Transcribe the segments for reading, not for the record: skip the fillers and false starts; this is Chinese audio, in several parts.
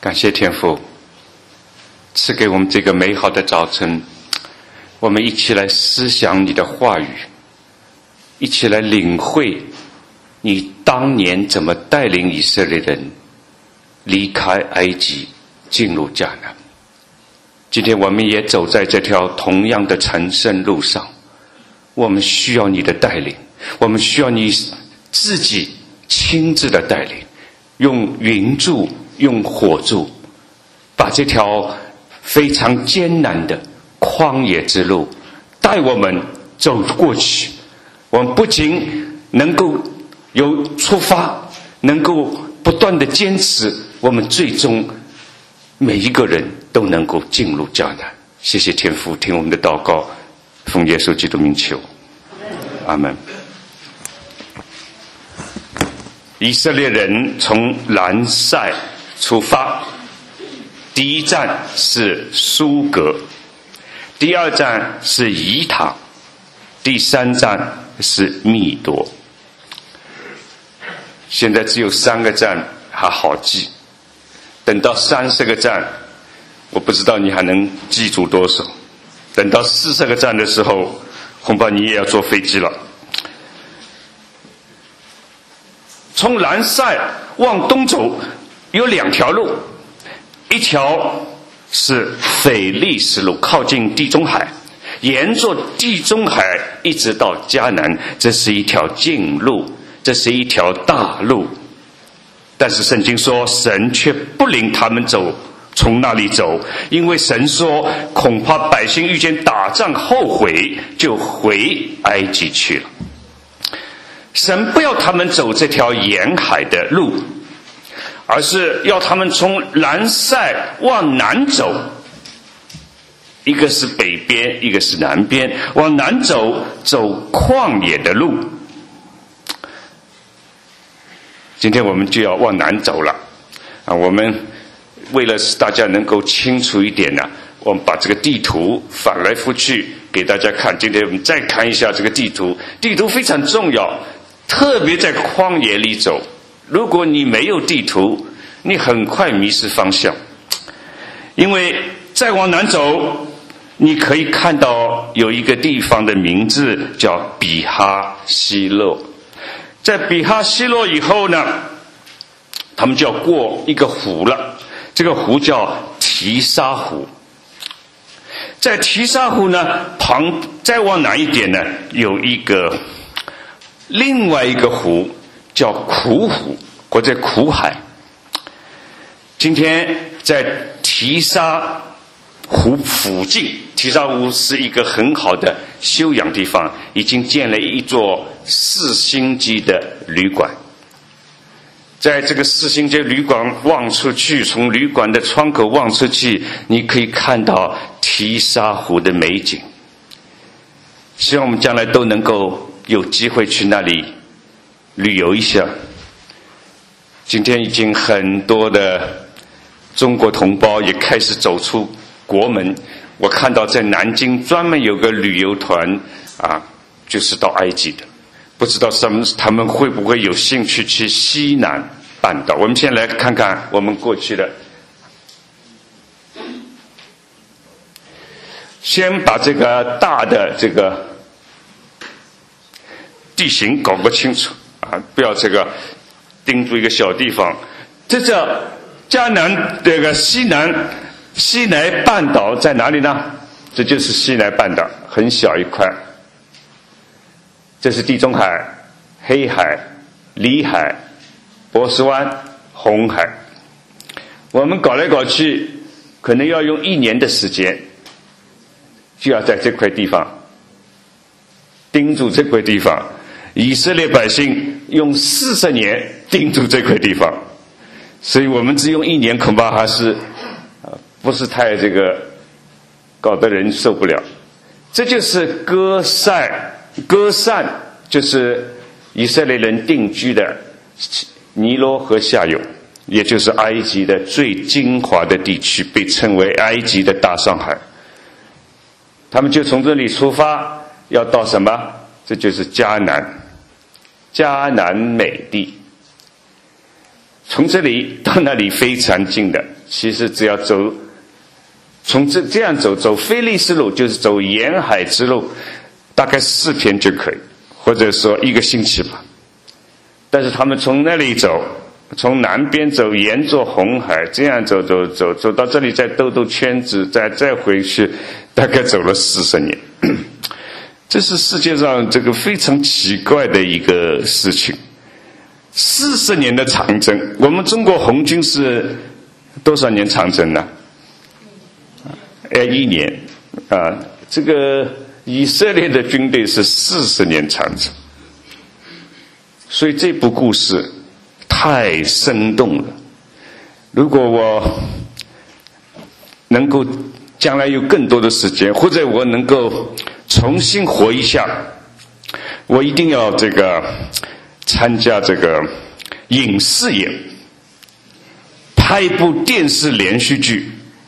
感谢天父赐给我们这个美好的早晨，我们一起来思想你的话语，一起来领会你当年怎么带领以色列人离开埃及进入迦南。今天我们也走在这条同样的成圣路上，我们需要你的带领，我们需要你自己亲自的带领，用云柱用火柱把这条非常艰难的旷野之路带我们走过去。我们不仅能够有出发，能够不断的坚持，我们最终每一个人都能够进入迦南。谢谢天父，听我们的祷告，奉耶稣基督名求，阿们。以色列人从兰塞出发，第一站是苏格，第二站是以塔，第三站是密多。现在只有3个站还好记，等到30个站，我不知道你还能记住多少。等到40个站的时候，恐怕你也要坐飞机了。从兰塞往东走有2条路，一条是腓力斯路，靠近地中海，沿着地中海一直到迦南，这是一条近路，这是一条大路。但是圣经说神却不领他们从那里走，因为神说恐怕百姓遇见打仗后悔，就回埃及去了。神不要他们走这条沿海的路，而是要他们从兰塞往南走，一个是北边，一个是南边，往南走，走旷野的路。今天我们就要往南走了我们为了使大家能够清楚一点呢，我们把这个地图翻来覆去给大家看。今天我们再看一下这个地图，地图非常重要，特别在旷野里走，如果你没有地图，你很快迷失方向。因为再往南走，你可以看到有一个地方的名字叫比哈希洛。在比哈希洛以后呢，他们就要过一个湖了，这个湖叫提沙湖。在提沙湖呢再往南一点呢，有另外一个湖叫苦湖或者苦海。今天在提沙湖附近，提沙湖是一个很好的休养地方，已经建了一座4星级的旅馆。在这个4星级旅馆望出去，从旅馆的窗口望出去，你可以看到提沙湖的美景。希望我们将来都能够有机会去那里旅游一下。今天已经很多的中国同胞也开始走出国门，我看到在南京专门有个旅游团就是到埃及的，不知道他们会不会有兴趣去西南半岛。我们先来看看我们过去的，先把这个大的这个地形搞不清楚不要这个盯住一个小地方。这叫迦南这个西南半岛在哪里呢？这就是西南半岛，很小一块。这是地中海、黑海、里海、波斯湾、红海。我们搞来搞去可能要用1年的时间，就要在这块地方盯住这块地方。以色列百姓用40年盯住这块地方，所以我们只用1年恐怕还是不是太这个搞得人受不了。这就是歌散就是以色列人定居的尼罗河下游，也就是埃及的最精华的地区，被称为埃及的大上海。他们就从这里出发，要到什么？这就是迦南美地。从这里到那里非常近的， 其实只要走，从这样走菲利斯路，就是走沿海之路，大概4天就可以，或者说1个星期吧。但是他们从那里走，从南边走，沿着红海这样走到这里，再兜圈子，再回去，大概走了40年。这是世界上这个非常奇怪的一个事情。40年的长征，我们中国红军是多少年长征呢？1年啊，这个以色列的军队是40年长征。所以这部故事太生动了。如果我能够将来有更多的时间，或者我能够重新活一下，我一定要这个参加这个影视业，拍一部电视连续剧，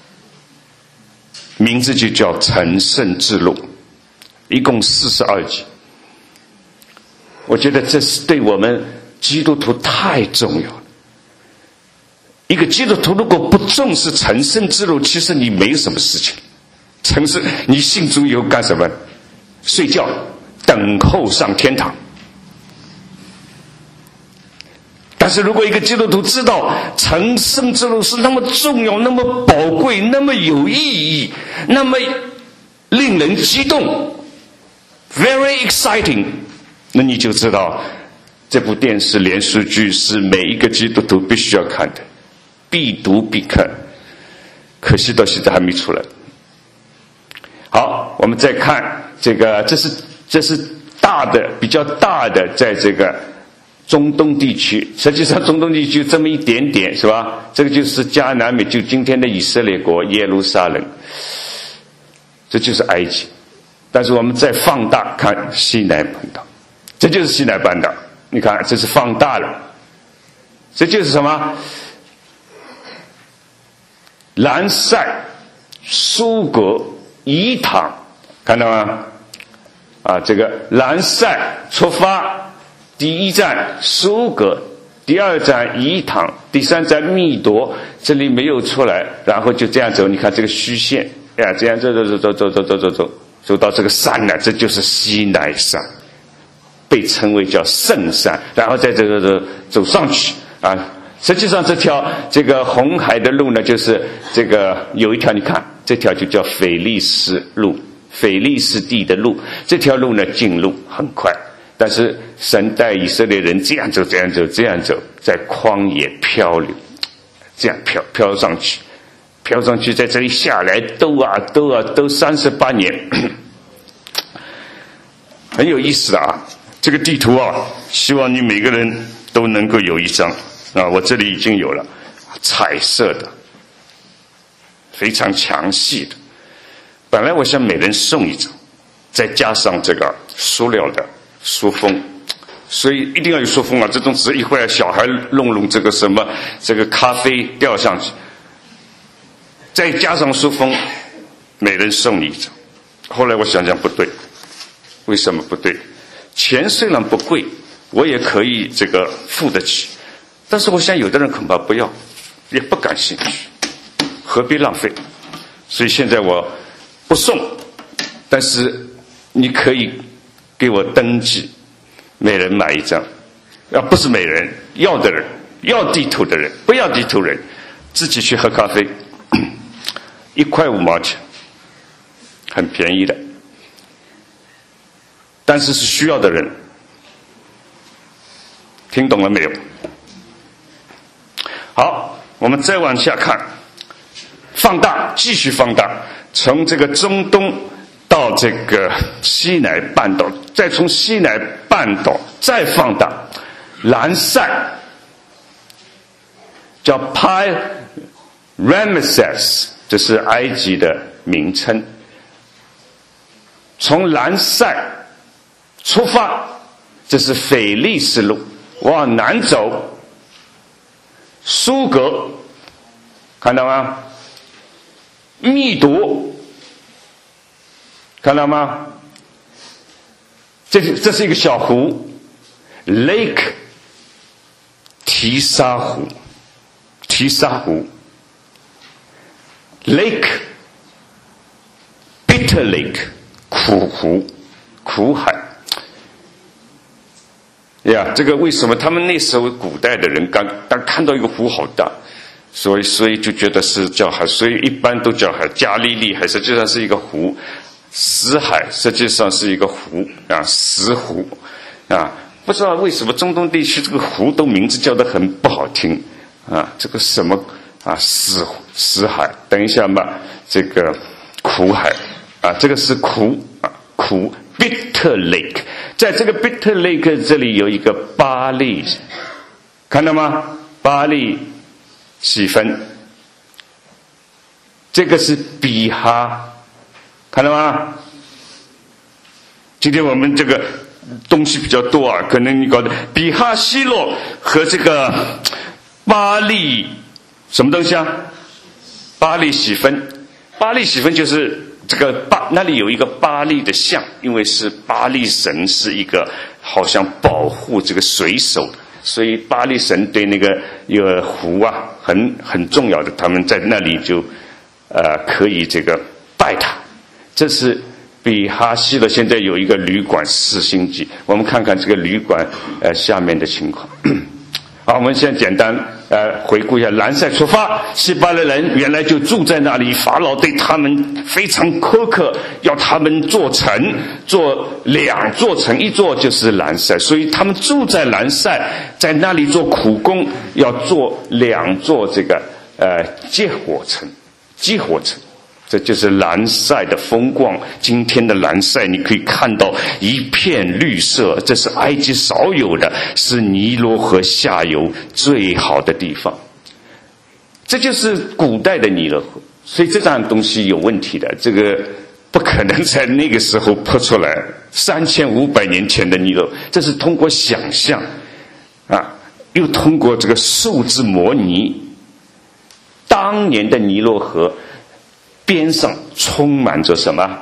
名字就叫《成圣之路》，一共42集。我觉得这是对我们基督徒太重要了。一个基督徒如果不重视成圣之路，其实你没有什么事情。成圣，你信主以后干什么？睡觉，等候上天堂。但是如果一个基督徒知道成圣之路是那么重要、那么宝贵、那么有意义、那么令人激动 ，very exciting。那你就知道这部电视连续剧是每一个基督徒必须要看的，必读必看。可惜到现在还没出来。好，我们再看这个，这是比较大的，在这个中东地区。实际上中东地区这么一点点，是吧？这个就是迦南美，就今天的以色列国耶路撒冷，这就是埃及。但是我们再放大看西奈半岛，这就是西奈半岛。你看，这是放大了，这就是什么？兰塞、苏格、伊塘，看到吗？啊，这个兰塞出发，第一站苏格，第二站伊塘，第三站密夺，这里没有出来，然后就这样走。你看这个虚线，呀，这样走到这个山了，这就是西奈山。被称为叫圣山，然后在这个走上去啊。实际上这个红海的路呢，就是这个有一条，你看这条就叫腓力斯路，腓力斯地的路。这条路呢近路很快，但是神带以色列人这样走，在旷野漂流，这样飘上去，在这里下来兜38年，很有意思的啊。这个地图啊，希望你每个人都能够有一张啊！我这里已经有了，彩色的，非常详细的。本来我想每人送一张，再加上这个塑料的书封，所以一定要有书封啊！这种纸一会儿小孩弄这个什么，这个咖啡掉上去，再加上书封，每人送你一张。后来我想不对，为什么不对？钱虽然不贵，我也可以这个付得起，但是我想有的人恐怕不要，也不感兴趣，何必浪费？所以现在我不送，但是你可以给我登记，每人买一张，不是每人，要的人，要地图的人，不要地图人，自己去喝咖啡，1块5毛钱，很便宜的。但是是需要的人，听懂了没有？好，我们再往下看，放大，继续放大，从这个中东到这个西奈半岛，再从西奈半岛再放大，兰塞叫 Pi Ramesses， 这是埃及的名称。从兰塞出发，这是腓力斯路，往南走，苏格，看到吗？密夺，看到吗？这是一个小湖 ，Lake 提沙湖， lake bitter lake 苦湖苦海呀。这个为什么他们那时候古代的人刚看到一个湖好大，所以就觉得是叫海，所以一般都叫海。加利利海实际上是一个湖，死海实际上是一个湖啊，死湖啊。不知道为什么中东地区这个湖都名字叫得很不好听啊，这个什么啊死海，等一下嘛，这个苦海啊，这个是苦啊苦 bitter lake， 在这个 bitter lake 这里有一个巴利，看到吗？巴利喜分，这个是比哈，看到吗？今天我们这个东西比较多啊，可能你搞的比哈希洛和这个巴利什么东西啊？巴利喜分，巴利喜分就是这个那里有一个巴利的像，因为是巴利神是一个好像保护这个水手，所以巴利神对那个一个湖啊很重要的，他们在那里就可以这个拜他。这是比哈希勒现在有一个旅馆4星级，我们看看这个旅馆下面的情况。好，我们现在简单回顾一下兰塞出发，希伯来人原来就住在那里，法老对他们非常苛刻，要他们做城，做2座城，一座就是兰塞，所以他们住在兰塞，在那里做苦工，要做2座这个结火城。这就是兰塞的风光。今天的兰塞你可以看到一片绿色，这是埃及少有的，是尼罗河下游最好的地方。这就是古代的尼罗河，所以这样东西有问题的，这个不可能在那个时候泼出来。3500年前的尼罗，这是通过想象啊，又通过这个数字模拟。当年的尼罗河边上充满着什么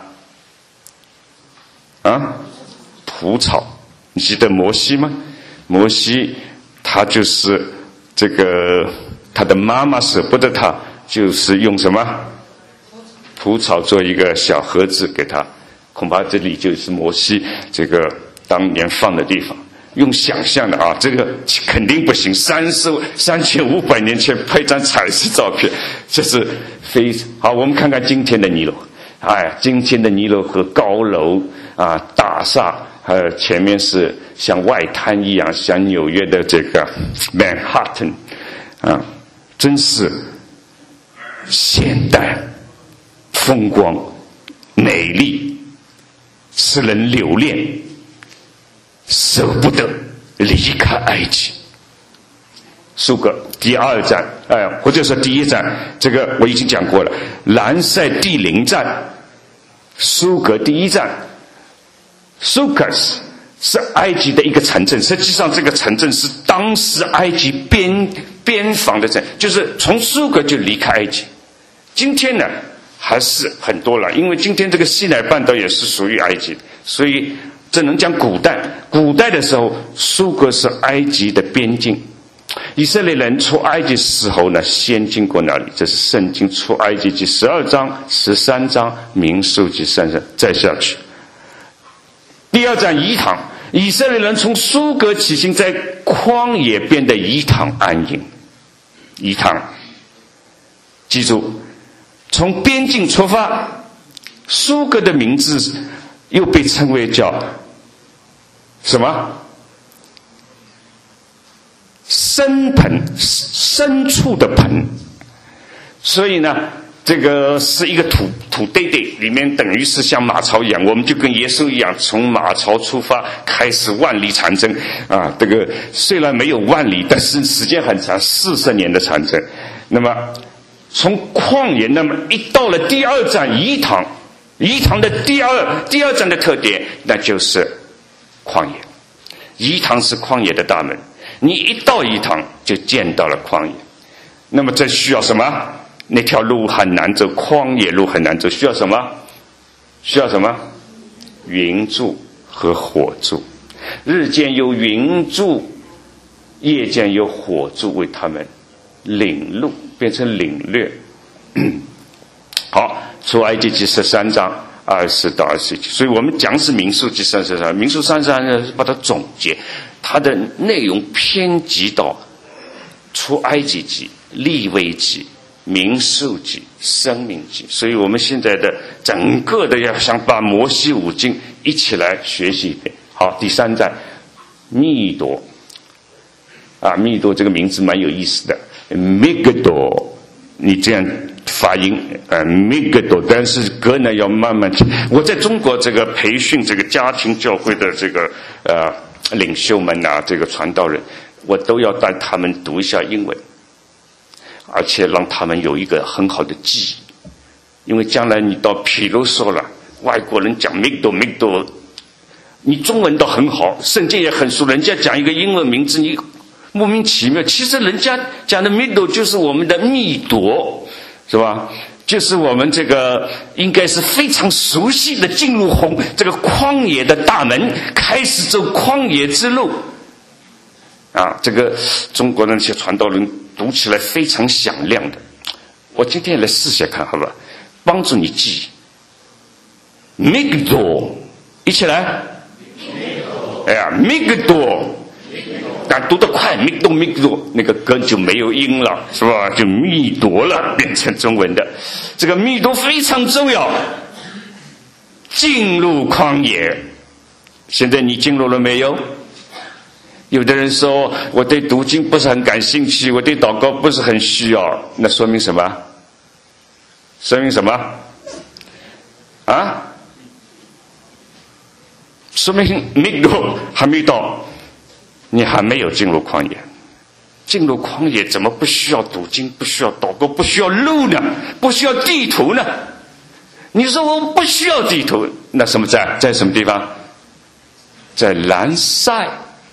啊？蒲草。你记得摩西吗？摩西他就是这个，他的妈妈舍不得他，就是用什么蒲草做一个小盒子给他。恐怕这里就是摩西这个当年放的地方。用想象的啊，这个肯定不行。3500年前拍张彩色照片，这是非好。我们看看今天的尼罗，今天的尼罗河高楼啊，大厦，前面是像外滩一样，像纽约的这个 Manhattan 啊，真是现代、风光、美丽，使人留恋。舍不得离开埃及。苏格第2站，或者说第1站，这个我已经讲过了。兰塞第0站，苏格第1站。苏格斯是埃及的一个城镇，实际上这个城镇是当时埃及边防的镇，就是从苏格就离开埃及。今天呢还是很多了，因为今天这个西奈半岛也是属于埃及，所以只能讲古代的时候，苏格是埃及的边境。以色列人出埃及时候呢，先经过那里，这是圣经出埃及记12章、13章、民数记3章，再下去。第2站以坦，以色列人从苏格起行，在旷野边的以坦安营。以坦，记住，从边境出发，苏格的名字又被称为叫什么？深盆，深处的盆。所以呢，这个是一个土堆堆，里面等于是像马槽一样，我们就跟耶稣一样，从马槽出发，开始万里长征啊！这个虽然没有万里，但是时间很长，40年的长征。那么从旷野，那么一到了第2站以坦，以坦的第二站的特点，那就是旷野。以坦是旷野的大门，你一到以坦就见到了旷野。那么这需要什么？那条路很难走，旷野路很难走，需要什么？需要什么？云柱和火柱。日间有云柱，夜间有火柱为他们领路，变成领略。 出埃及记13章20到21节。所以我们讲是民数记33，民数33呢把它总结，它的内容偏及到出埃及记、利未记、民数记、申命记。所以我们现在的整个的要想把摩西五经一起来学习一遍。好，第3章密多密多这个名字蛮有意思的 Migdol， 你这样发音Migdol， 但是歌呢要慢慢听。我在中国这个培训这个家庭教会的这个领袖们这个传道人，我都要带他们读一下英文，而且让他们有一个很好的记忆，因为将来你到譬如说了外国人讲 Migdol， 你中文倒很好，圣经也很熟，人家讲一个英文名字你莫名其妙，其实人家讲的 Migdol 就是我们的密朵，是吧？就是我们这个应该是非常熟悉的进入这个旷野的大门，开始走旷野之路这个中国的那些传道人读起来非常响亮的。我今天来试下看好吧，帮助你记忆 Migdol， 一起来Migdol， 但读得快 Migdol 那个根就没有音了，是吧？就密朵了，变成中文的。这个密朵非常重要，进入旷野。现在你进入了没有？有的人说我对读经不是很感兴趣，我对祷告不是很需要，那说明什么？说明什么？说明Migdol还没到，你还没有进入旷野。进入旷野怎么不需要读经，不需要祷告，不需要路呢？不需要地图呢？你说我不需要地图，那什么在什么地方？在兰塞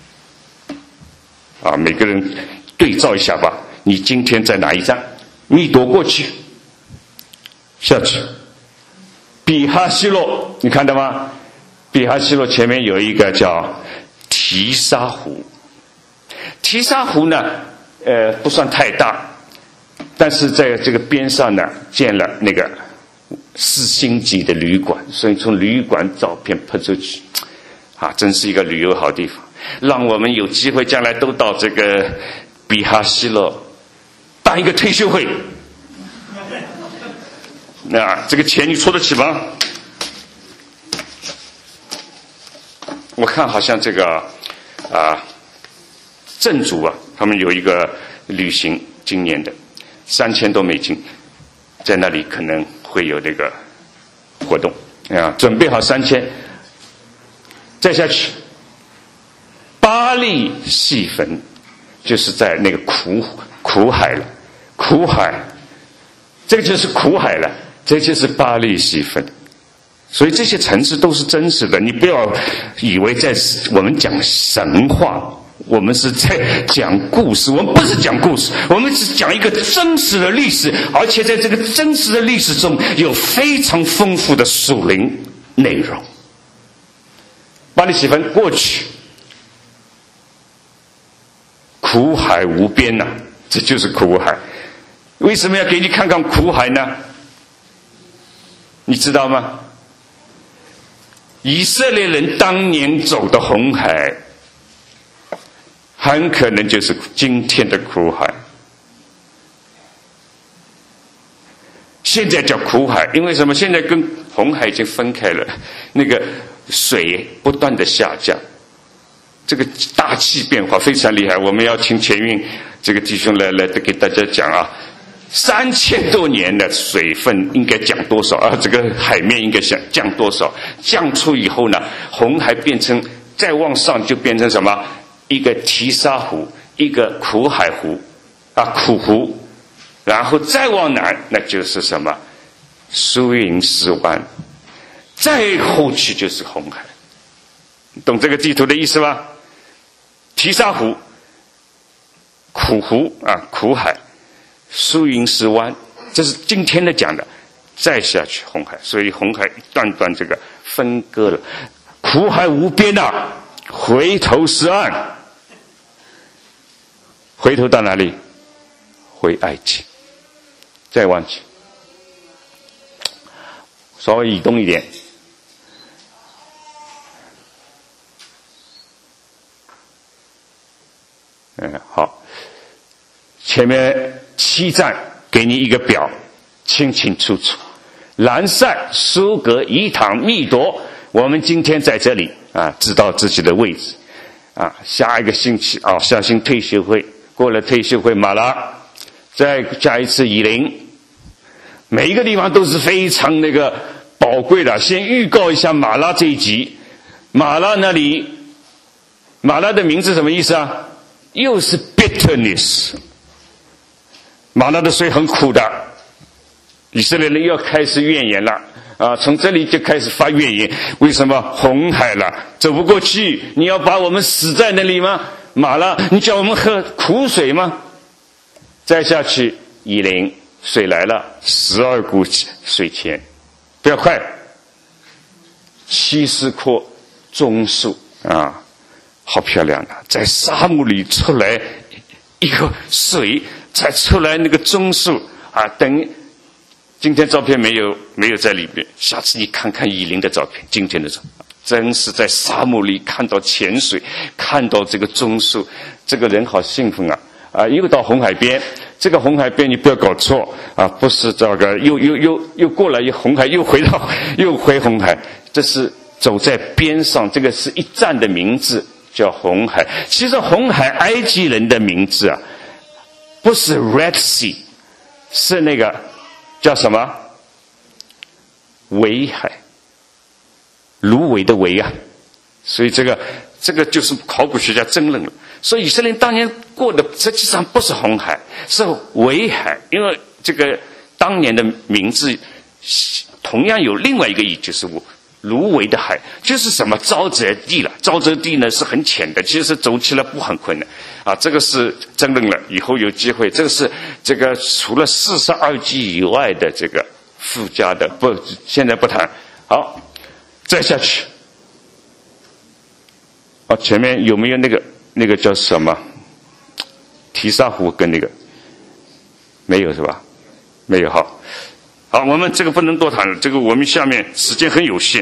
每个人对照一下吧，你今天在哪一站？密朵过去下去比哈希洛，你看到吗？比哈希洛前面有一个叫提沙湖，提沙湖呢不算太大，但是在这个边上呢建了那个4星级的旅馆，所以从旅馆照片拍出去真是一个旅游好地方。让我们有机会将来都到这个比哈希洛办一个退休会，这个钱你出得起吗？我看好像这个镇主他们有一个旅行，今年的$3000多，在那里可能会有这个活动准备好3000，再下去巴利细分，就是在那个苦海了，苦海，这个就是苦海了，这就是巴利细分。所以这些城市都是真实的，你不要以为我们讲神话，我们是在讲故事，我们不是讲故事，我们是讲一个真实的历史，而且在这个真实的历史中有非常丰富的属灵内容。巴利细分过去，苦海无边这就是苦海。为什么要给你看看苦海呢？你知道吗？以色列人当年走的红海很可能就是今天的苦海。现在叫苦海，因为什么？现在跟红海已经分开了，那个水不断的下降，这个大气变化非常厉害。我们要请前运这个弟兄来给大家讲3000多年的水分应该降多少这个海面应该降多少？降出以后呢，红海变成再往上就变成什么？一个提沙湖，一个苦海湖苦湖，然后再往南那就是什么？苏云石湾，再后去就是红海。懂这个地图的意思吧？提沙湖、苦湖苦海、苏云石湾，这是今天的讲的。再下去红海，所以红海一段段这个分割了，苦海无边回头是岸。回头到哪里？回埃及，再往前。 稍微移动一点。好，前面7站给你一个表，清清楚楚。兰塞、苏格、伊唐、密夺，我们今天在这里啊，知道自己的位置啊。下一个星期啊，下星退休会，过了退休会马拉，再加一次以林，每一个地方都是非常那个宝贵的。先预告一下马拉这一集，马拉那里，马拉的名字什么意思啊？又是 bitterness， 马拉的水很苦的，以色列人要开始怨言了啊！从这里就开始发怨言，为什么红海了走不过去？你要把我们死在那里吗？马拉，你叫我们喝苦水吗？再下去，以琳水来了，12股水泉，不要快，70棵棕树啊！好漂亮的，在沙漠里出来一个水，才出来那个棕树啊！等今天照片没有在里面，下次你看看以琳的照片，今天的照片真是在沙漠里看到泉水，看到这个棕树，这个人好兴奋啊！啊，又到红海边，这个红海边你不要搞错啊，不是这个又过来一红海，又回红海，这是走在边上，这个是一站的名字。叫红海，其实红海埃及人的名字啊，不是 Red Sea， 是那个叫什么维海，芦苇的苇啊，所以这个就是考古学家争论了。所以以色列当年过的实际上不是红海，是维海，因为这个当年的名字同样有另外一个意义，就是芦苇的海，就是什么沼泽地了。沼泽地呢是很浅的，其实走起来不很困难啊。这个是争论了，以后有机会。这个是这个除了42纪以外的这个附加的，不，现在不谈。好，再下去。哦，前面有没有那个叫什么提沙湖跟那个没有是吧？没有。好，我们这个不能多谈了，这个我们下面时间很有限。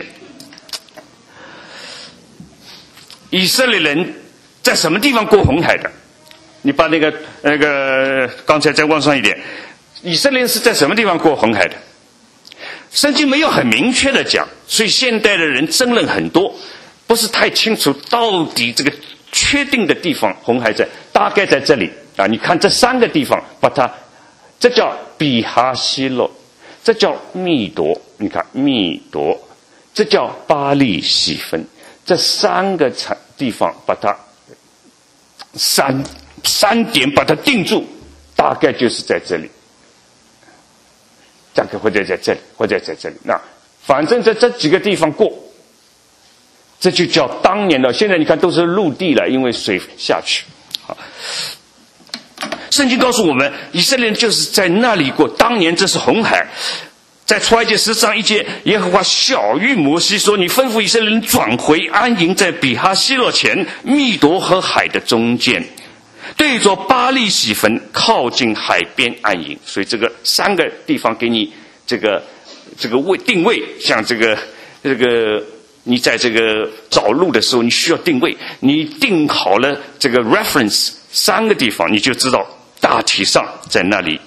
以色列人在什么地方过红海的？你把那个刚才再往上一点，以色列人是在什么地方过红海的？圣经没有很明确的讲，所以现代的人争论很多，不是太清楚到底这个确定的地方红海在大概在这里啊。你看这3个地方，把它这叫比哈希洛。这叫密夺，你看密夺，这叫巴利细分，这3个地方把它三点把它定住，大概就是在这里，大概或者在这里，或者在这里。那反正在这几个地方过，这就叫当年的。现在你看都是陆地了，因为水下去。好，圣经告诉我们，以色列人就是在那里过。当年这是红海，在出埃及10章1节，耶和华晓谕摩西说：“你吩咐以色列人转回，安营在比哈希洛前，密夺和海的中间，对着巴利洗分，靠近海边安营。”所以这个3个地方给你这个定位，像这个你在这个找路的时候，你需要定位，你定好了这个 reference 3个地方，你就知道大体上在那里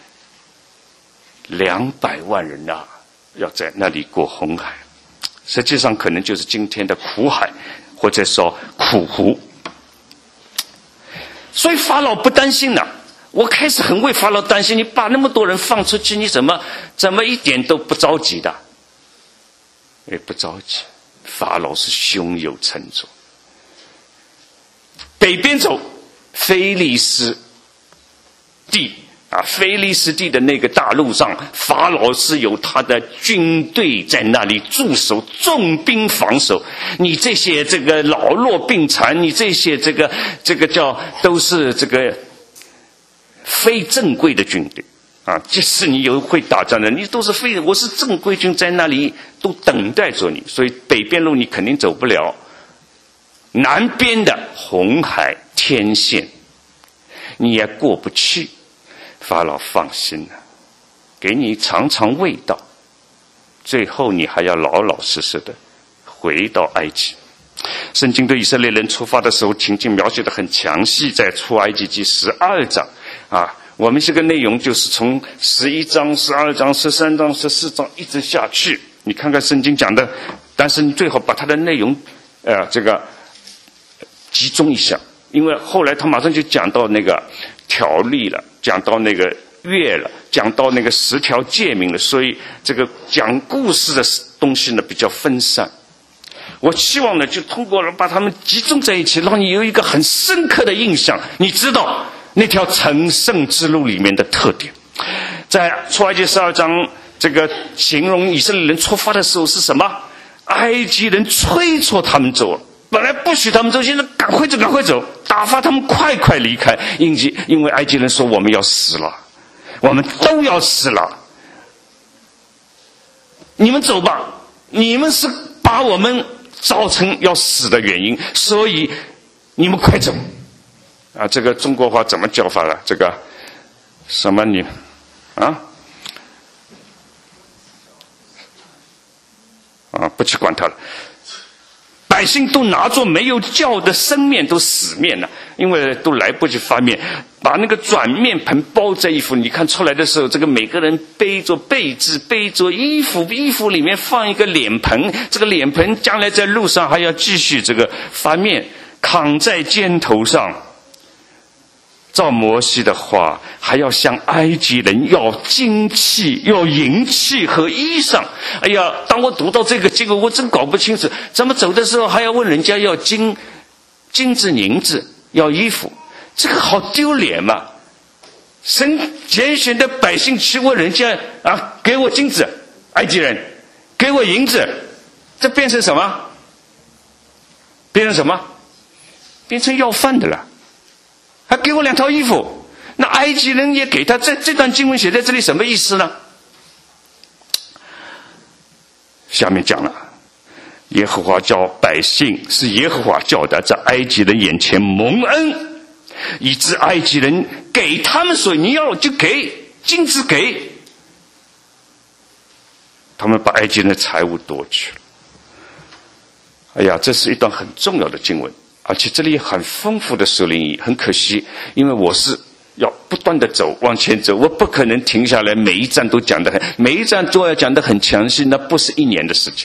200万人啊，要在那里过红海，实际上可能就是今天的苦海，或者说苦湖。所以法老不担心了。我开始很为法老担心，你把那么多人放出去，你怎么一点都不着急的？也不着急，法老是胸有成竹。北边走，非利士地啊，非利士地的那个大陆上，法老是有他的军队在那里驻守，重兵防守。你这些这个老弱病残，你这些这个叫都是这个非正规的军队啊。即使你有会打仗的，你都是非，我是正规军，在那里都等待着你。所以北边路你肯定走不了，南边的红海天线你也过不去。法老放心了，给你尝尝味道。 最后你还要老老实实的回到埃及。圣经对以色列人出发的时候情境描写得很详细，在出埃及记12章啊，我们这个内容就是从11章、12章、13章、14章一直下去，你看看圣经讲的，但是你最好把它的内容集中一下，因为后来他马上就讲到那个条例了，讲到那个约了，讲到那个10条诫命了，所以这个讲故事的东西呢比较分散。我希望呢就通过把它们集中在一起，让你有一个很深刻的印象，你知道那条成圣之路里面的特点。在出埃及12章，这个形容以色列人出发的时候是什么？埃及人催促他们走，本来不许他们走，现在赶快走赶快走，打发他们快快离开，因为埃及人说我们要死了，我们都要死了，你们走吧，你们是把我们造成要死的原因，所以你们快走啊！这个中国话怎么叫法了？这个什么你啊？不去管他了。百姓都拿着没有酵的生面都死面了，因为都来不及发面，把那个转面盆包在衣服。你看出来的时候，这个每个人背着被子，背着衣服，衣服里面放一个脸盆，这个脸盆将来在路上还要继续这个发面，扛在肩头上。照摩西的话，还要向埃及人要金器、要银器和衣裳。哎呀，当我读到这个经文，我真搞不清楚，怎么走的时候还要问人家要金子、银子，要衣服，这个好丢脸嘛！神拣选的百姓去问人家啊，给我金子，埃及人给我银子，这变成什么？变成什么？变成要饭的了。还给我2套衣服，那埃及人也给他。这段经文写在这里什么意思呢？下面讲了，耶和华叫百姓，是耶和华叫的，在埃及人眼前蒙恩，以致埃及人给他们说你要就给，金子给，他们把埃及人的财物夺去了。哎呀，这是一段很重要的经文，而且这里很丰富的属灵意义。很可惜，因为我是要不断的走往前走，我不可能停下来每一站都讲得很，每一站都要讲得很详细，那不是1年的时间，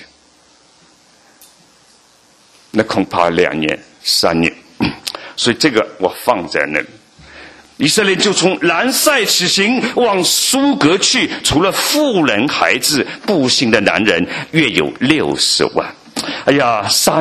那恐怕2年3年，所以这个我放在那里。以色列就从兰塞起行往苏格去，除了妇人孩子，步行的男人约有60万。哎呀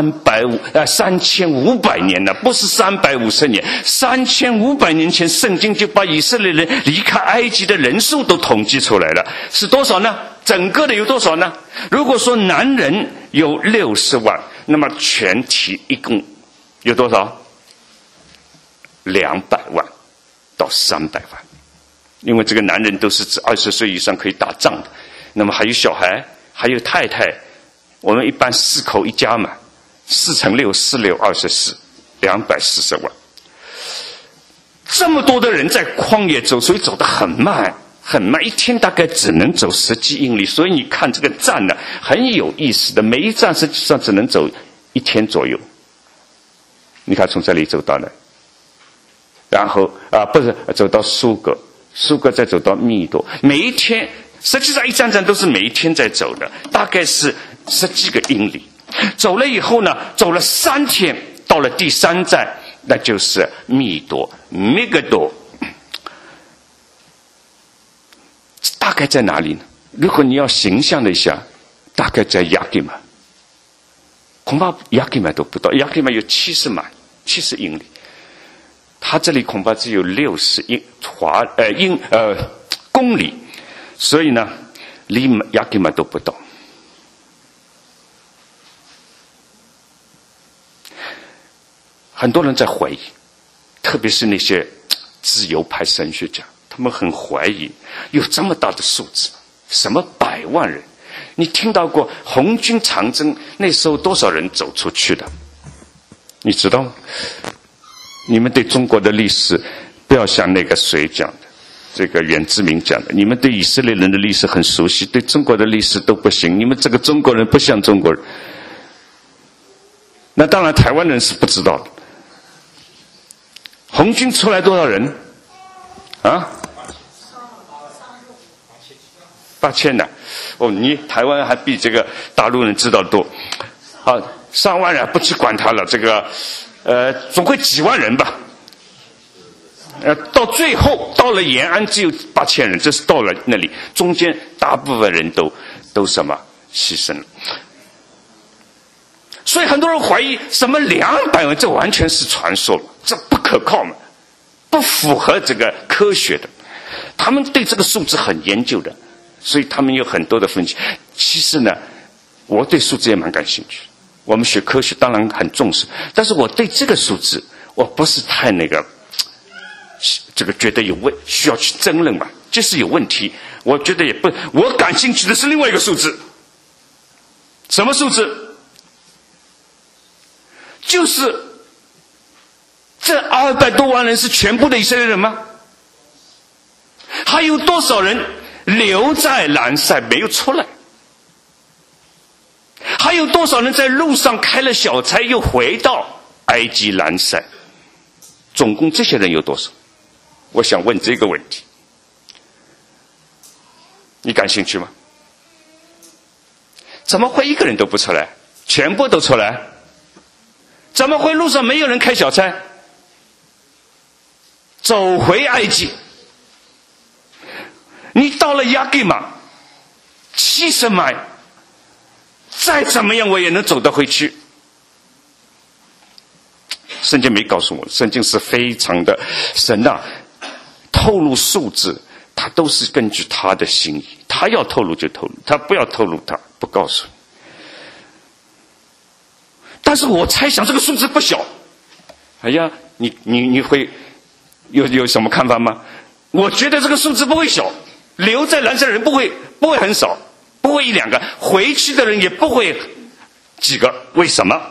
，3500年了，不是350年，3500年前圣经就把以色列人离开埃及的人数都统计出来了，是多少呢？整个的有多少呢？如果说男人有60万，那么全体一共有多少？200万到300万，因为这个男人都是指20岁以上可以打仗的，那么还有小孩，还有太太。我们一般4口一家嘛，4乘6，4、6、24，240万。这么多的人在旷野走，所以走得很慢，很慢，一天大概只能走10几英里。所以你看这个站呢，很有意思的，每一站实际上只能走1天左右。你看从这里走到那，然后不是走到苏格，苏格再走到密多，每一天实际上一站站都是每一天在走的，大概是10几个英里。走了以后呢，走了3天，到了第3站，那就是密多 Megiddo。 大概在哪里呢？如果你要形象的一下，大概在雅基玛，恐怕雅基玛都不到，雅基玛有70英里，它这里恐怕只有60公里，所以呢离雅基玛都不到。很多人在怀疑，特别是那些自由派神学家，他们很怀疑有这么大的数字，什么100万人？你听到过红军长征那时候多少人走出去的？你知道吗？你们对中国的历史不要像那个谁讲的， 这个原住民讲的，你们对以色列人的历史很熟悉，对中国的历史都不行，你们这个中国人不像中国人。那当然台湾人是不知道的。红军出来多少人啊？8000呢。哦，你台湾还比这个大陆人知道多。好，上万人不去管他了，这个总归几万人吧。到最后到了延安只有8000人，这是到了那里，中间大部分人都什么牺牲了。所以很多人怀疑什么200万，这完全是传说了，这不可靠嘛，不符合这个科学的。他们对这个数字很研究的，所以他们有很多的分析。其实呢，我对数字也蛮感兴趣，我们学科学当然很重视，但是我对这个数字我不是太这个觉得需要去争论嘛，就是有问题。我觉得也不，我感兴趣的是另外一个数字。什么数字？就是这200多万人是全部的以色列人吗？还有多少人留在南塞没有出来？还有多少人在路上开了小差又回到埃及南塞？总共这些人有多少？我想问这个问题，你感兴趣吗？怎么会一个人都不出来，全部都出来？怎么会路上没有人开小差？走回埃及。你到了亚给马70迈，再怎么样我也能走得回去。圣经没告诉我，圣经是非常的神透露数字，他都是根据他的心意，他要透露就透露，他不要透露他不告诉你。但是我猜想这个数字不小。哎呀，你会有什么看法吗？我觉得这个数字不会小，留在南塞人不会很少，不会1-2个，回去的人也不会几个。为什么？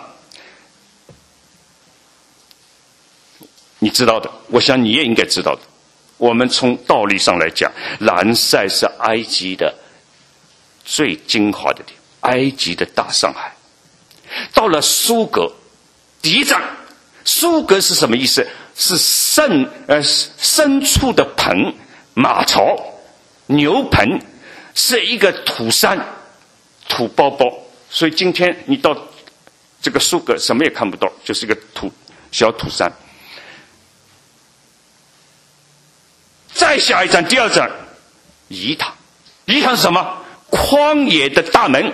你知道的，我想你也应该知道的。我们从道理上来讲，南塞是埃及的最精华的地方，埃及的大上海。到了苏格，第一站，苏格是什么意思？是牲畜的棚，马槽、牛棚，是一个土山、土包包。所以今天你到这个苏格，什么也看不到，就是一个小土山。再下一站，第二站，伊塔。伊塔是什么？旷野的大门。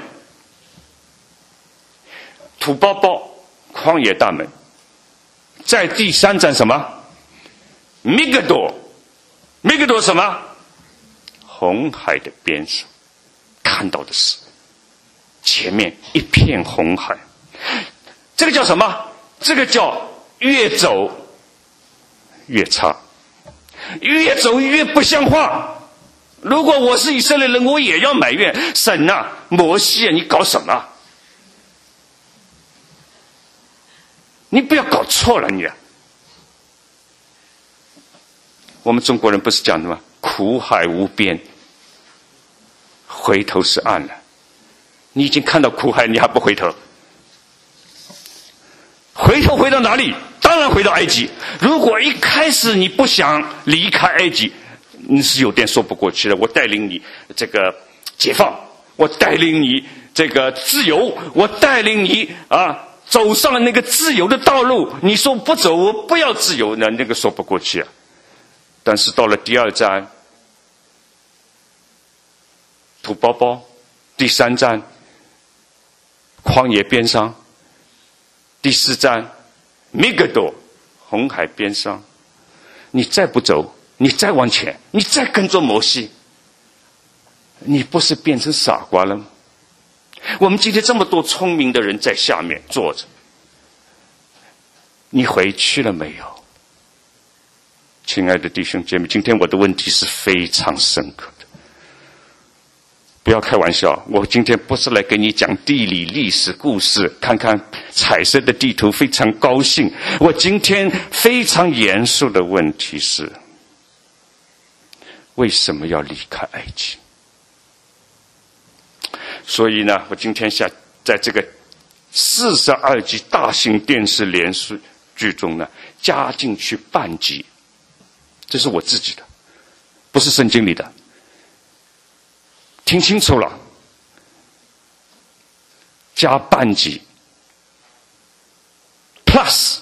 土包包，旷野大门。在第3站什么？米格多。米格多什么？红海的边上。看到的是前面一片红海。这个叫什么？这个叫越走越差，越走越不像话。如果我是以色列人，我也要埋怨神啊，摩西啊，你搞什么？你不要搞错了你啊！我们中国人不是讲的吗？苦海无边，回头是岸了。你已经看到苦海，你还不回头？回头回到哪里？当然回到埃及。如果一开始你不想离开埃及，你是有点说不过去的。我带领你这个解放，我带领你这个自由，我带领你走上了那个自由的道路。你说不走，我不要自由呢，那个说不过去啊。但是到了第2站，土包包；第3站，旷野边上；第4站，米格多，红海边上。你再不走，你再往前，你再跟着摩西，你不是变成傻瓜了吗？我们今天这么多聪明的人在下面坐着，你回去了没有？亲爱的弟兄姐妹，今天我的问题是非常深刻的，不要开玩笑。我今天不是来给你讲地理历史故事，看看彩色的地图非常高兴。我今天非常严肃的问题是， 为什么要离开埃及？所以呢，我今天在这个42集大型电视连续剧中呢，加进去半集，这是我自己的，不是圣经里的。听清楚了，加半集 ，plus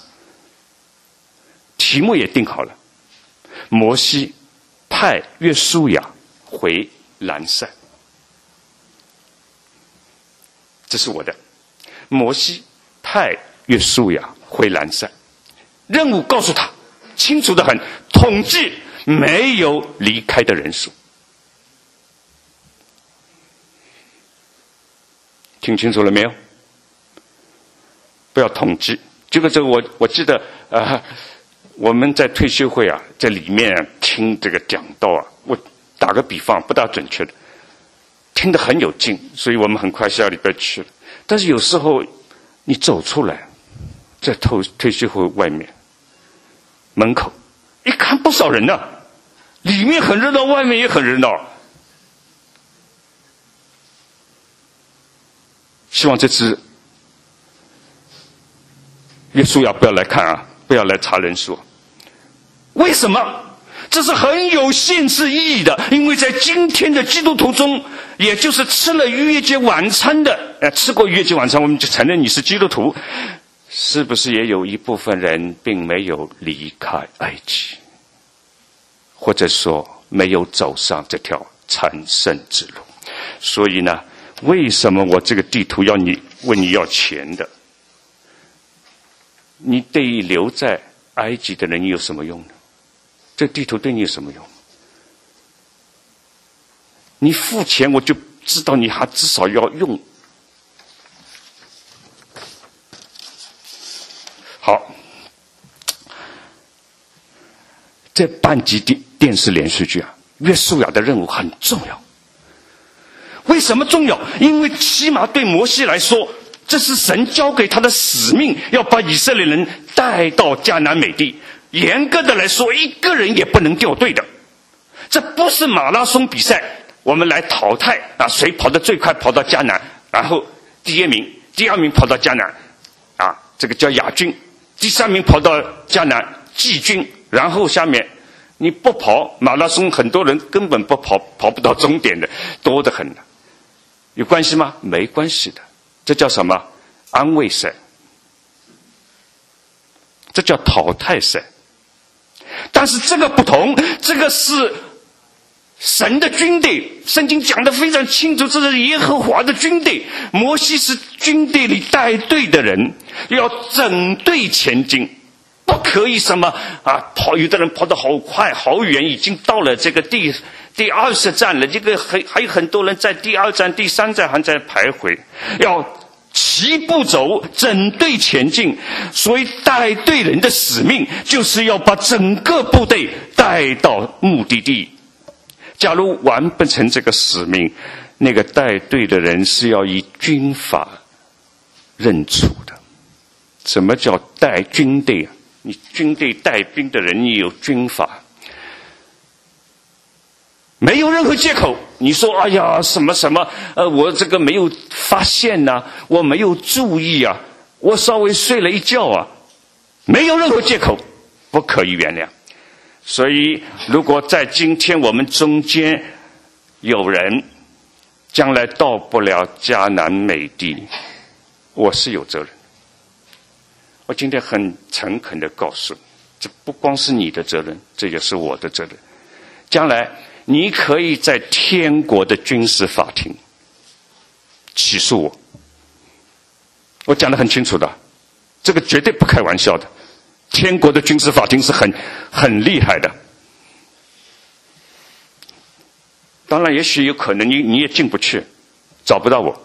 题目也定好了，摩西派约书亚回兰塞，这是我的。摩西派约书亚回兰塞，任务告诉他清楚得很，统计没有离开的人数。听清楚了没有？不要统计。这个我记得我们在退休会啊，在里面听这个讲道啊，我打个比方，不大准确的，听得很有劲，所以我们很快下礼拜去了。但是有时候你走出来，在退休会外面门口一看，不少人呢，里面很热闹，外面也很热闹。希望这次约书亚不要来看啊，不要来查人数。为什么？这是很有现实意义的，因为在今天的基督徒中，也就是吃了逾越节晚餐的，吃过逾越节晚餐，我们就承认你是基督徒，是不是也有一部分人并没有离开埃及，或者说没有走上这条成圣之路？所以呢，为什么我这个地图问你要钱的？你对留在埃及的人有什么用呢？这地图对你有什么用？你付钱，我就知道你还至少要用。好，这半集电视连续剧啊，约书亚的任务很重要。为什么重要？因为起码对摩西来说，这是神交给他的使命，要把以色列人带到迦南美地。严格的来说，一个人也不能掉队的。这不是马拉松比赛，我们来淘汰啊，谁跑得最快跑到迦南，然后第一名、第二名跑到迦南，啊，这个叫亚军；第三名跑到迦南季军，然后下面你不跑马拉松，很多人根本不跑不到终点的，多得很的。有关系吗？没关系的。这叫什么？安慰赛，这叫淘汰赛。但是这个不同，这个是神的军队，圣经讲得非常清楚，这是耶和华的军队。摩西是军队里带队的人，要整队前进，不可以什么啊跑，有的人跑得好快好远，已经到了这个第20站了，这个还有很多人在第2站、第3站还在徘徊，要齐步走，整队前进。所以带队人的使命就是要把整个部队带到目的地。假如完不成这个使命，那个带队的人是要以军法认处的。什么叫带军队啊？你军队带兵的人，你有军法，没有任何借口。你说哎呀什么什么我这个没有发现啊，我没有注意啊，我稍微睡了一觉啊，没有任何借口，不可以原谅。所以如果在今天我们中间有人将来到不了迦南美地，我是有责任。我今天很诚恳地告诉你，这不光是你的责任，这也是我的责任。将来你可以在天国的军事法庭起诉我，我讲得很清楚的，这个绝对不开玩笑的。天国的军事法庭是很厉害的。当然也许有可能你也进不去，找不到我，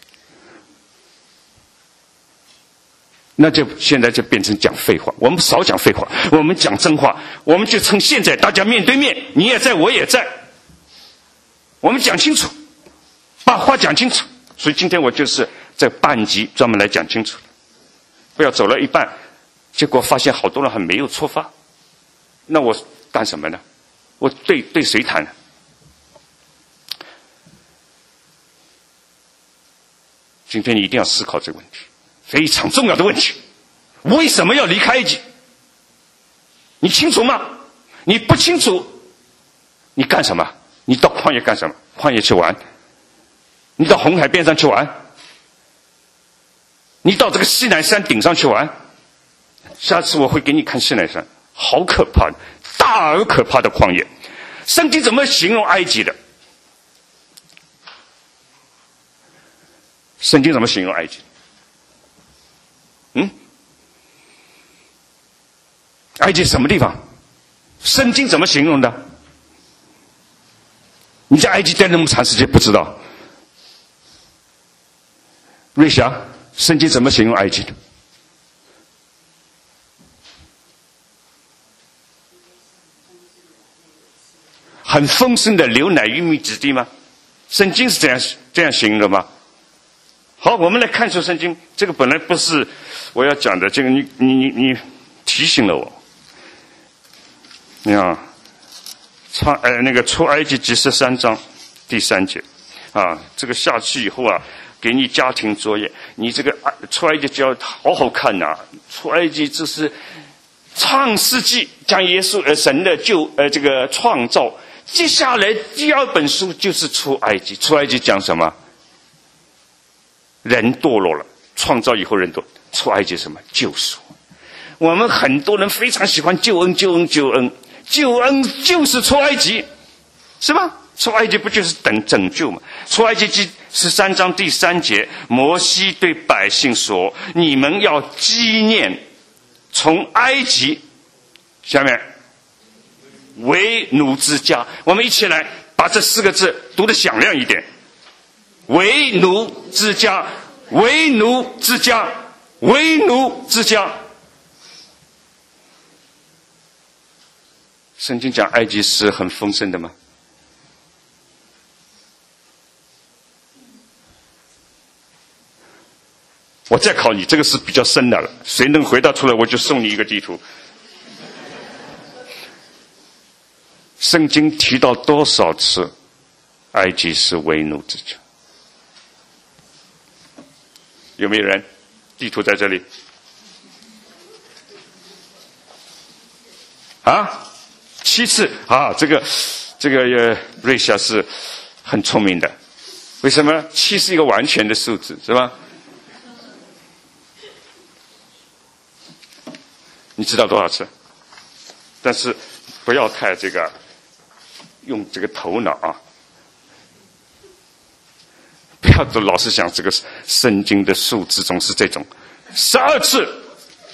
那就现在就变成讲废话。我们少讲废话，我们讲真话。我们就趁现在大家面对面，你也在我也在，我们讲清楚，把话讲清楚。所以今天我就是在半集专门来讲清楚，不要走了一半结果发现好多人还没有出发，那我干什么呢？ 我对谁谈？今天你一定要思考这个问题，非常重要的问题。为什么要离开埃及？你清楚吗？你不清楚，你干什么？你到旷野干什么？旷野去玩？你到红海边上去玩？你到这个西乃山顶上去玩？下次我会给你看西乃山，好可怕，大而可怕的旷野。圣经怎么形容埃及的？圣经怎么形容埃及？埃及什么地方？圣经怎么形容的？你在埃及待那么长时间不知道？瑞祥，圣经怎么形容埃及的？很丰盛的流奶与蜜之地吗？圣经是这样形容的吗？好，我们来看出圣经。这个本来不是我要讲的，这个你提醒了我。你看，那个出埃及记13章第3节啊，这个下去以后啊，给你家庭作业，你这个出埃及就要好好看呐、出埃及这是创世纪，讲耶稣神的这个创造。接下来第2本书就是出埃及。出埃及讲什么？人堕落了，创造以后人堕落。出埃及什么？救赎。我们很多人非常喜欢救恩，救恩，救恩，救恩就是出埃及，是吧？出埃及不就是等拯救吗？出埃及记13章第3节，摩西对百姓说：“你们要纪念从埃及，下面为奴之家。”我们一起来把这4个字读得响亮一点：为奴之家，为奴之家，为奴之家。圣经讲埃及是很丰盛的吗？我再考你，这个是比较深的了，谁能回答出来我就送你一个地图。圣经提到多少次埃及是为奴之家？有没有人？地图在这里啊，7次啊！这个瑞夏是很聪明的。为什么？7是一个完全的数字，是吧？你知道多少次？但是不要太用这个头脑啊，不要老是想这个圣经的数字总是这种。12次，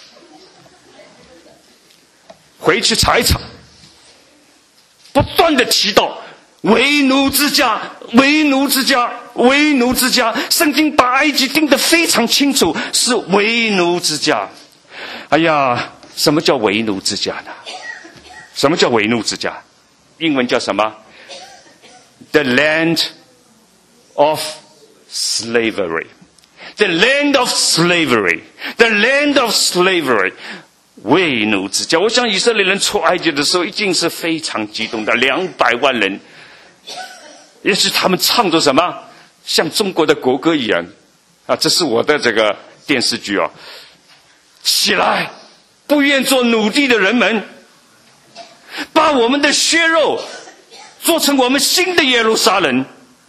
回去查一查，不断的提到为奴之家，为奴之家，为奴之家。圣经把埃及定得非常清楚，是为奴之家。哎呀，什么叫为奴之家呢？什么叫为奴之家？英文叫什么？ The land of slavery. The land of slavery. The land of slavery. 为奴之家。我想以色列人出埃及的时候一定是非常激动的，200万人。也许他们唱着什么像中国的国歌一样啊，这是我的这个电视剧啊。起来，不愿做奴隶的人们，把我们的血肉做成我们新的耶路撒冷。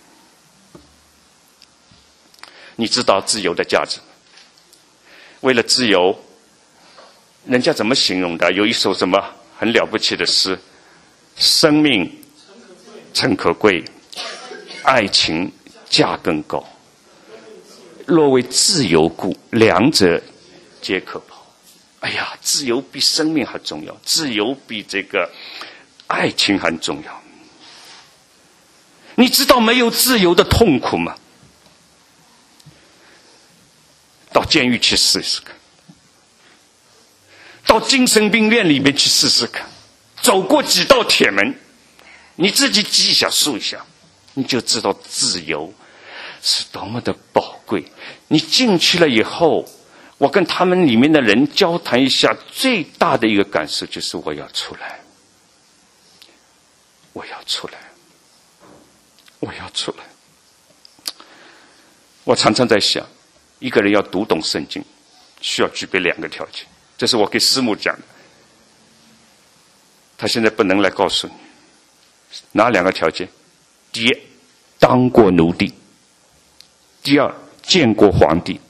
你知道自由的价值？为了自由，人家怎么形容的？有一首什么很了不起的诗：生命诚可贵，爱情价更高。若为自由故，两者皆可抛。哎呀，自由比生命还重要，自由比这个爱情还重要。你知道没有自由的痛苦吗？到监狱去试试看，到精神病院里面去试试看，走过几道铁门，你自己记一下数一下，你就知道自由是多么的宝贵。你进去了以后，我跟他们里面的人交谈一下，最大的一个感受就是我要出来。 我要出来，我要出来。我常常在想，一个人要读懂圣经，需要具备2个条件。这是我给师母讲的，他现在不能来告诉你。哪2个条件？第一，当过奴隶；第二，见过皇帝。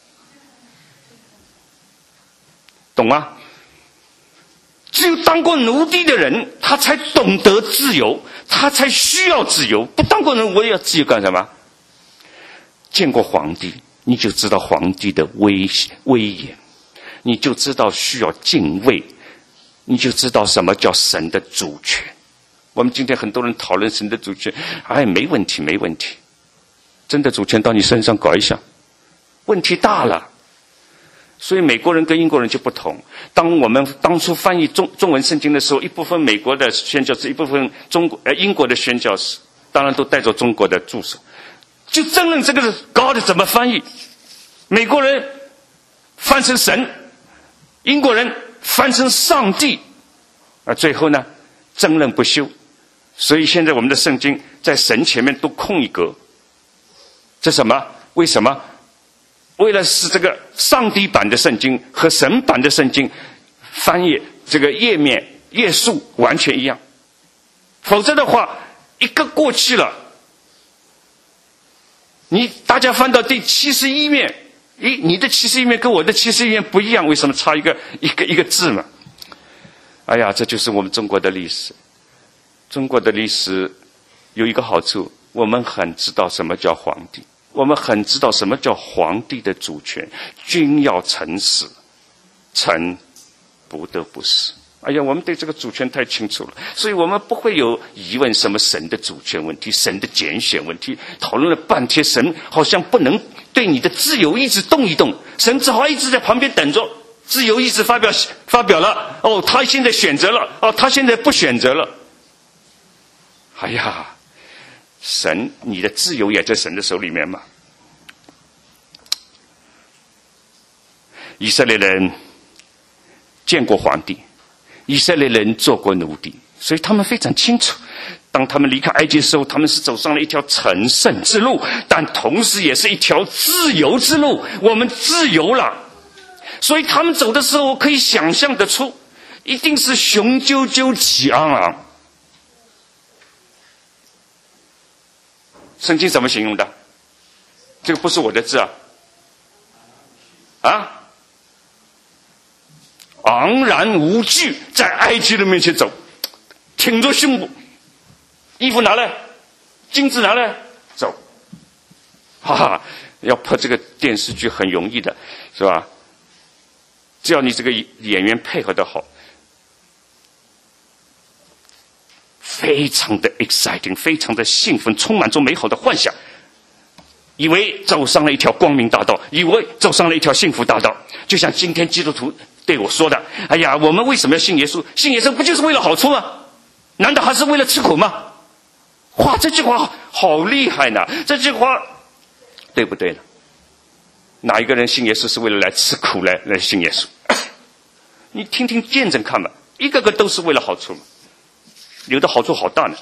懂吗？只有当过奴隶的人，他才懂得自由，他才需要自由。不当过人，我也要自由干什么？见过皇帝，你就知道皇帝的威严，你就知道需要敬畏，你就知道什么叫神的主权。我们今天很多人讨论神的主权，没问题，没问题。真的主权到你身上搞一下，问题大了。所以美国人跟英国人就不同。当我们当初翻译中文圣经的时候，一部分美国的宣教士，一部分英国的宣教士，当然都带着中国的助手，就争论这个 God 怎么翻译。美国人翻成神，英国人翻成上帝，最后呢争论不休。所以现在我们的圣经在神前面都空一格。这什么？为什么？为了使这个上帝版的圣经和神版的圣经翻译这个页面页数完全一样，否则的话一个过去了，大家翻到第71面，你的71面跟我的71面不一样，为什么差一个字嘛？哎呀，这就是我们中国的历史。中国的历史有一个好处，我们很知道什么叫皇帝，我们很知道什么叫皇帝的主权，君要臣死，臣不得不死。哎呀，我们对这个主权太清楚了，所以我们不会有疑问什么神的主权问题，神的拣选问题。讨论了半天，神好像不能对你的自由意志动一动，神只好一直在旁边等着。自由意志发表了，他现在选择了，他现在不选择了。哎呀，神，你的自由也在神的手里面嘛。以色列人见过皇帝，以色列人做过奴隶，所以他们非常清楚，当他们离开埃及的时候，他们是走上了一条成圣之路，但同时也是一条自由之路。我们自由了，所以他们走的时候可以想象得出，一定是雄赳赳气昂昂。圣经怎么形容的？这个不是我的字昂然无惧，在埃及人面前走，挺着胸部，衣服拿来，金子拿来，走。要拍这个电视剧很容易的，是吧？只要你这个演员配合得好，非常的 exciting， 非常的兴奋，充满着美好的幻想，以为走上了一条光明大道，以为走上了一条幸福大道。就像今天基督徒对我说的，哎呀，我们为什么要信耶稣？信耶稣不就是为了好处吗？难道还是为了吃苦吗？哇，这句话好厉害呢！这句话对不对呢？哪一个人信耶稣是为了来吃苦来信耶稣？你听听见证看吧，一个个都是为了好处嘛。有的好处好大呢。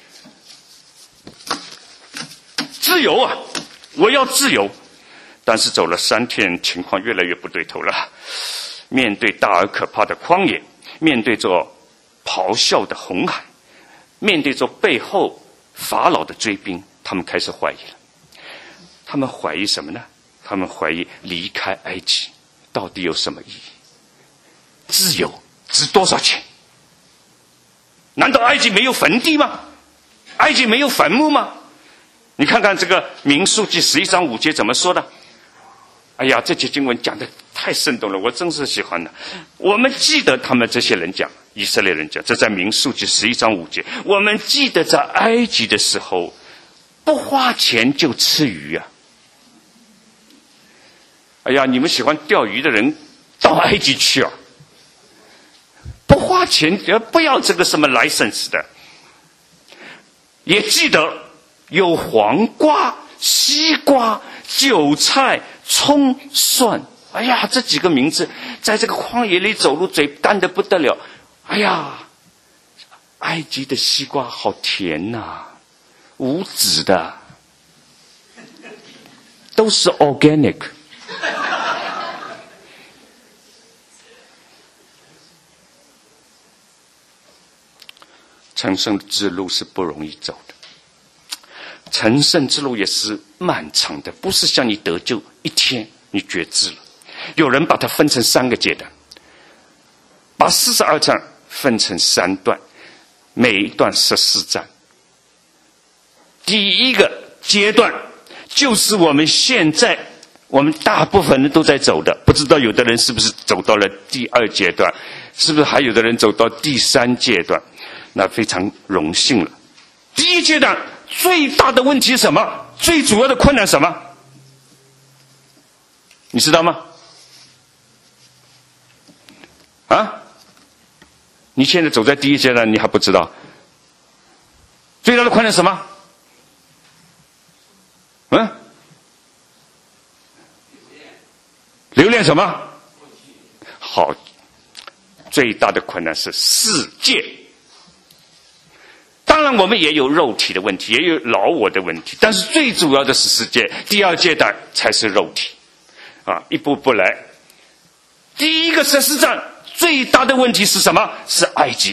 自由啊，我要自由。但是走了3天，情况越来越不对头了。面对大而可怕的旷野，面对着咆哮的红海，面对着背后法老的追兵，他们开始怀疑了。他们怀疑什么呢？他们怀疑离开埃及到底有什么意义？自由值多少钱？难道埃及没有坟地吗？埃及没有坟墓吗？你看看这个民数记11章5节怎么说的？哎呀，这节经文讲的太生动了，我真是喜欢的。我们记得他们这些人讲，以色列人讲，这在民数记11章5节。我们记得在埃及的时候，不花钱就吃鱼啊！哎呀，你们喜欢钓鱼的人到埃及去啊！不花钱，不要这个什么 license 的。也记得有黄瓜、西瓜、韭菜、葱、蒜。哎呀，这几个名字在这个旷野里走路，嘴干得不得了。哎呀， 埃及的西瓜好甜呐，无籽的，都是 organic。成圣之路是不容易走的，成圣之路也是漫长的，不是像你得救一天你觉知了。有人把它分成3个阶段，把42章分成3段，每一段14章。第一个阶段就是我们现在我们大部分人都在走的，不知道有的人是不是走到了第2阶段，是不是还有的人走到第3阶段，那非常荣幸了。第1阶段最大的问题是什么？最主要的困难是什么？你知道吗？啊？你现在走在第1阶段，你还不知道？最大的困难是什么？留恋什么？好，最大的困难是世界。当然我们也有肉体的问题，也有老我的问题，但是最主要的是世界。第2阶段才是肉体啊，一步步来。第1个14章最大的问题是什么？是埃及。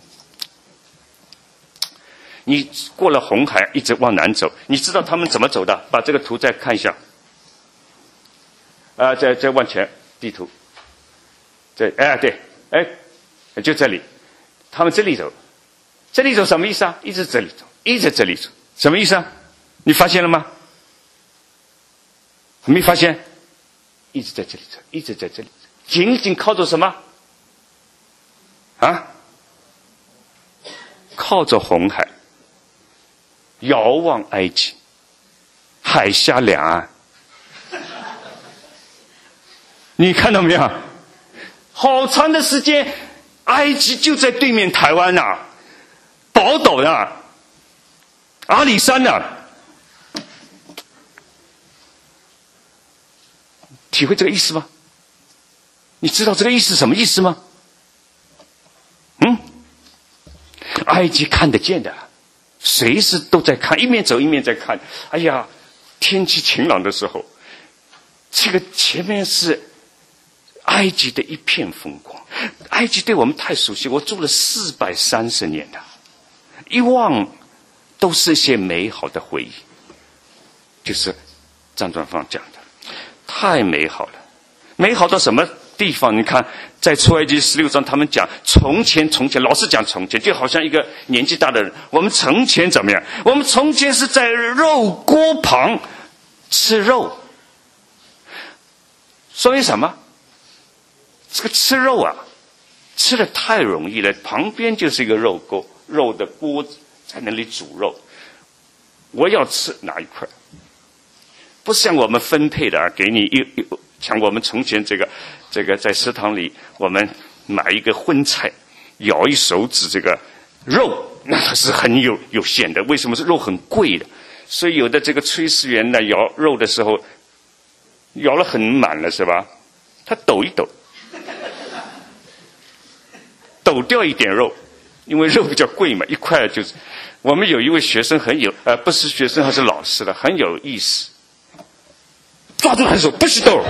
你过了红海一直往南走，你知道他们怎么走的？把这个图再看一下再往前，地图对，就这里，他们这里走，这里走什么意思啊？一直这里走，一直这里走，什么意思啊？你发现了吗？没发现？一直在这里走，一直在这里走，仅仅靠着什么啊？靠着红海，遥望埃及，海峡两岸。你看到没有？好长的时间，埃及就在对面，台湾呐、宝岛呐、阿里山呐、体会这个意思吗？你知道这个意思什么意思吗？埃及看得见的，随时都在看，一面走一面在看。哎呀，天气晴朗的时候，这个前面是埃及的一片风光。埃及对我们太熟悉，我住了430年了，一望都是一些美好的回忆。就是张传芳讲的，太美好了，美好到什么地方？你看在出埃及16章，他们讲从前，老是讲从前，就好像一个年纪大的人。我们从前怎么样？我们从前是在肉锅旁吃肉。所以什么？这个吃肉啊，吃的太容易了，旁边就是一个肉锅，肉的锅子在那里煮肉。我要吃哪一块？不像我们分配的啊，给你像我们从前这个在食堂里，我们买一个荤菜，舀一手指这个肉，那是很有限的。为什么？是肉很贵的，所以有的这个炊事员呢，舀肉的时候舀了很满了，是吧？他抖一抖，抖掉一点肉，因为肉比较贵嘛，一块就是。我们有一位学生很有不是学生还是老师了，很有意思，抓住他的手不许抖。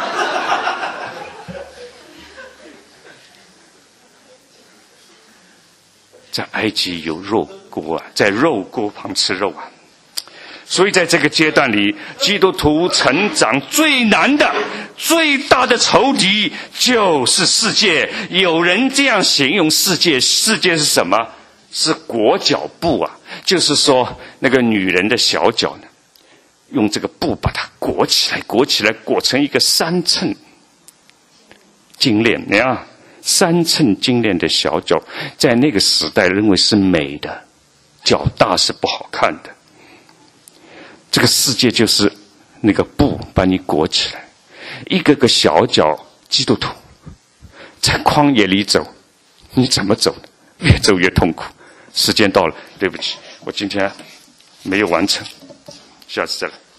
在埃及有肉锅啊，在肉锅旁吃肉啊。所以在这个阶段里，基督徒成长最难的、最大的仇敌就是世界。有人这样形容世界，世界是什么？是裹脚布啊，就是说那个女人的小脚呢，用这个布把它裹起来，裹成一个3寸金链，你看3寸金链的小脚，在那个时代认为是美的，脚大是不好看的。这个世界就是那个布把你裹起来，一个个小脚基督徒在旷野里走，你怎么走呢？越走越痛苦。时间到了，对不起，我今天没有完成，下次再来。